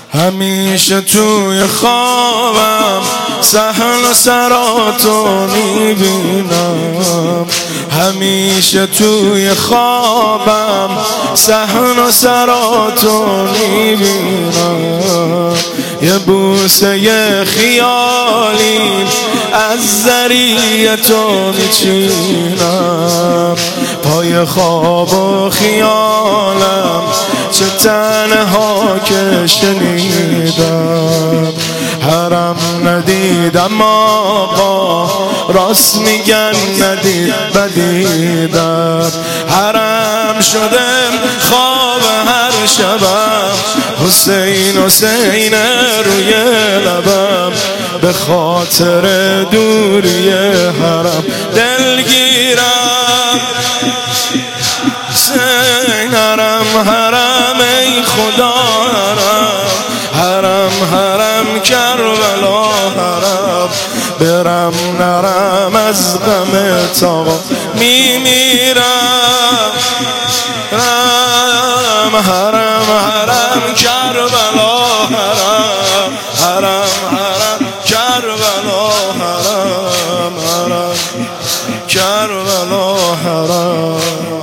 همیشه توی خوابم صحن و سراتو میبینم، همیشه توی خوابم صحن و سراتو میبینم. یه بوسه یه خیالی از ذریع تو میچینم، پای خواب و خیالم چه تنها که شنیدم. حرم ندیدم آقا، راست میگن ندید بدیدم. حرم شدم خواب هر شبم، حسین حسین روی لبم. به خاطر دوری حرم دلگیرم. حسین حرم حرم ای خدا حرم، حرم حرم کربلا حرم. برم نرم از غم تا میمیرم. حرم حرم حرم کربلا حرم، حرم حرم کربلا حرم، حرم کربلا حرم.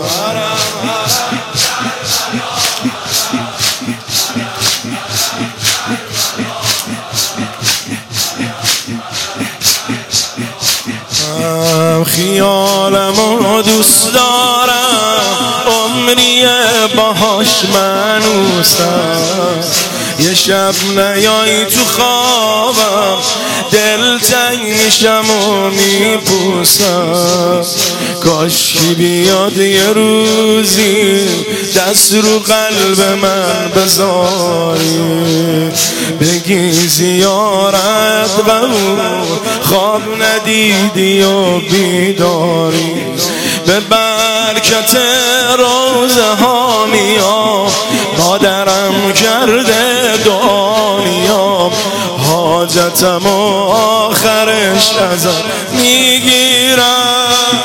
خیالمو دوست دارم، عمری باهاش منوسم. یه شب نیایی تو خوابم، دل تنگ میشم و میپوسم. کاشکی بیاد یه روزی دست رو قلب من بذاری، بگی زیارت قبول، خواب ندیدی و بیداری. به برکت روزه ها میام، مادرم کرده دعا میام. حاجتم و آخرش ازم میگیرم.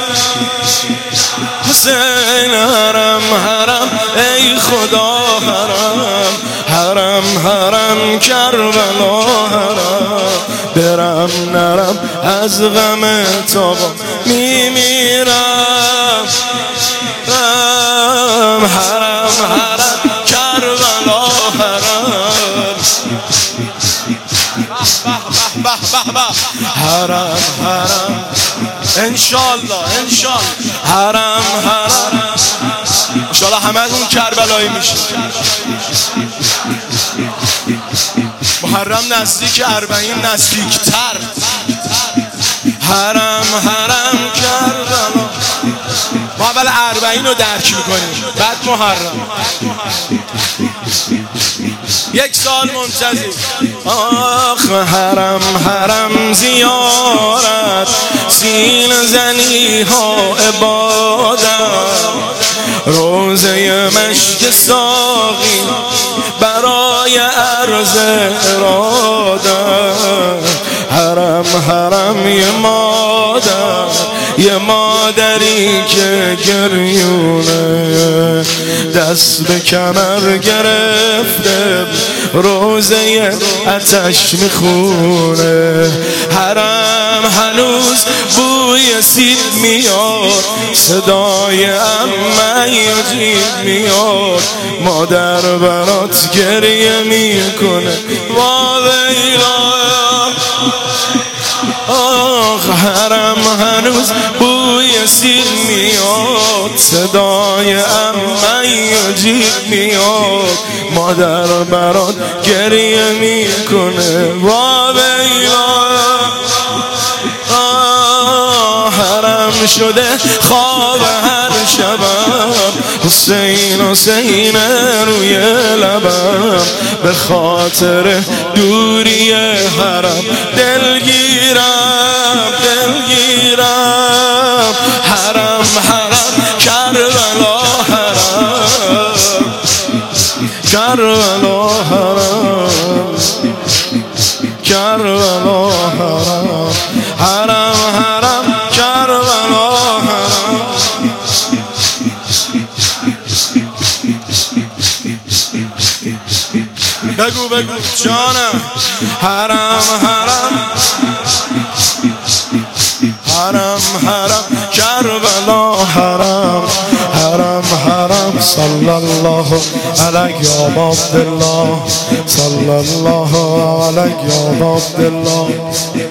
حسین حرم حرم ای خدا حرم، حرم حرم کربلا حرم. برم نرم از غم تا میمیرم. حرم حرم کربلا حرم، حرم حرم انشالله انشالله. حرم حرم انشالله همه اون کربلایی میشه. محرم نزدیک، اربعین نزدیکتر. حرم حرم کربلا. ما اول اربعین رو درک میکنیم، بعد محرم. یک سال منتظر. آخ حرم حرم زیارت، سین زنی ها عبادت. روزه مشک ساقی برای عرض اراده. حرم حرم یه مادر، یه مادری که گریونه، دست به کمر گرفته روزه آتش میخونه. حرم هنوز بوی سیب میاد، صدای عمه عجیب میاد. مادر برات گریه میکنه واویلا. آخ حرم هنوز بوی سیب میاد، صدای عمه عجیب میاد. مادر برات گریه میکنه واویلا. حرم شده خواب هر شبم، حسین حسین روی لبم. به خاطر دوری حرم دلگیرم دلگیرم. حرم حرم کربلا حرم، کربلا حرم، کربلا حرم. حرم حرم کربلا حرم. بگو بگو جانم حرم حرم حرم حرم کربلا حرم حرم حرم صلی الله علیک یا عبدالله صلی الله علیک یا عبدالله